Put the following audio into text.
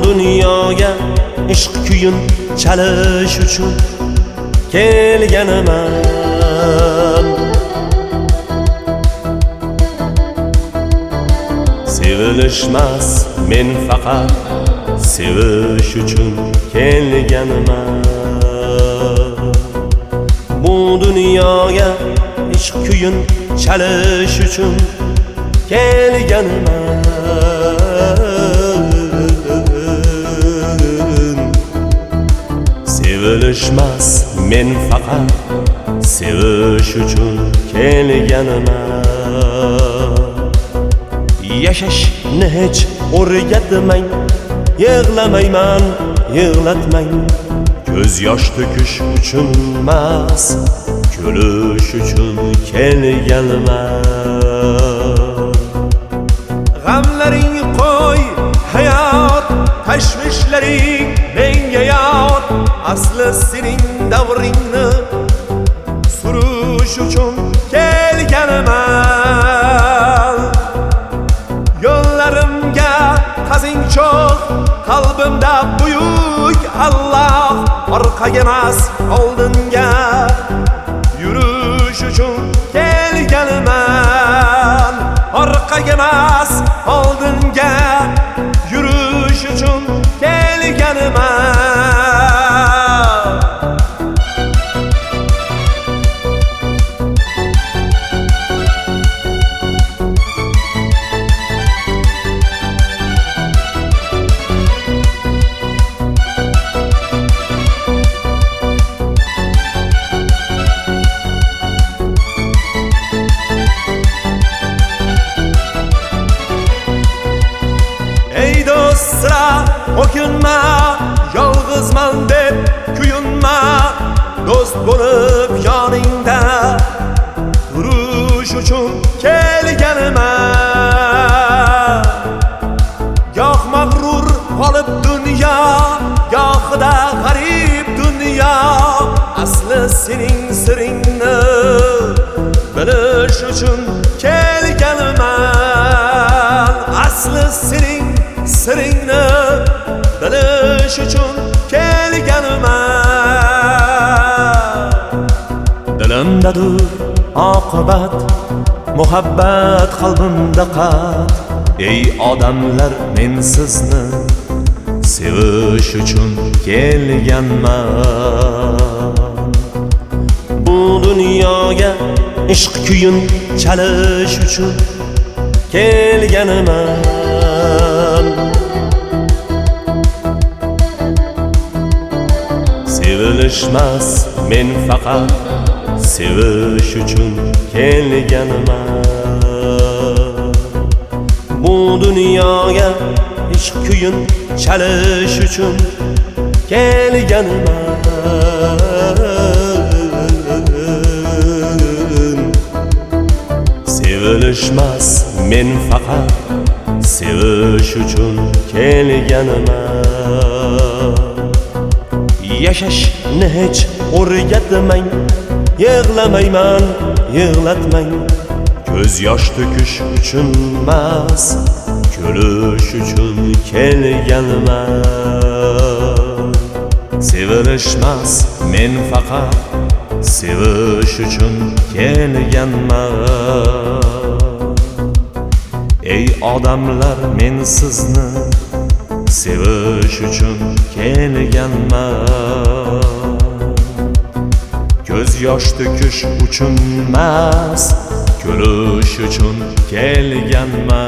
dunyoga ishq kuyin chalish uchun kelganman. Sevilishmas, men faqat sevish uchun kelganman. Bu dunyoga ishq kuyin chalish uchun kelganman. Sevilishmas, men faqat sevish uchun kelganman. Yashashni hech o'rgatmang, yig'lamayman, yig'latmang. Ko'z yosh to'kish uchun emas, kulish uchun kelganman. G'amlaring qo'y, hayot, tashvishlaring menga yot. Asli sening davringni surish uchun kelganman. Yo'llarimga qazing cho'q, qalbimda buyuk Allah. Orqaga emas, oldinga yurish uchun kelganman. Orqaga emas, oldinga yurish uchun kelganman. O'kinma, yolg'izman deb kuyunma. Do'st bo'lib yoningda turish uchun kelganman. Goh mag'rur qolib dunyo, gohida g'arib dunyo. Asli sening siringni bilish uchun kelganman. Asli sening siringni bilish uchun kelganman. Dilimdadir oqibat, muhabbat qalbimda qat. Ey odamlar, men sizni sevish uchun kelganman. Bu dunyoga ishq kuyin chalish uchun kelganman. Sevilishmas, men faqat sevish uchun kelganman. Bu dunyoga ishq kuyin chalish uchun kelganman. Sevilishmas, men faqat sevish uchun kelganman. Yashashni hech o'rgatmang, yig'lamayman, yig'latmang. Ko'z yosh to'kish uchun emas, kulish uchun kelganman. Sevilishmas, men faqat sevish uchun kelganman. Ey odamlar, men sizni sevish uchun kelganman. Ko'z yosh to'kish uchun emas, kulish uchun kelganman.